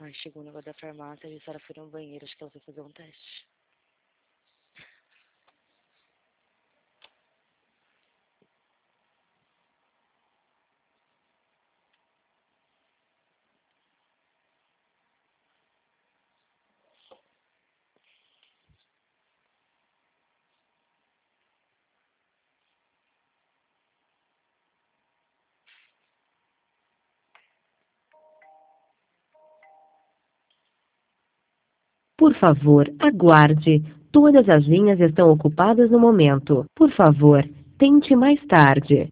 Ai, chegou o negócio da farmácia, a Sara foi no banheiro, acho que ela foi fazer um teste. Por favor, aguarde. Todas as linhas estão ocupadas no momento. Por favor, tente mais tarde.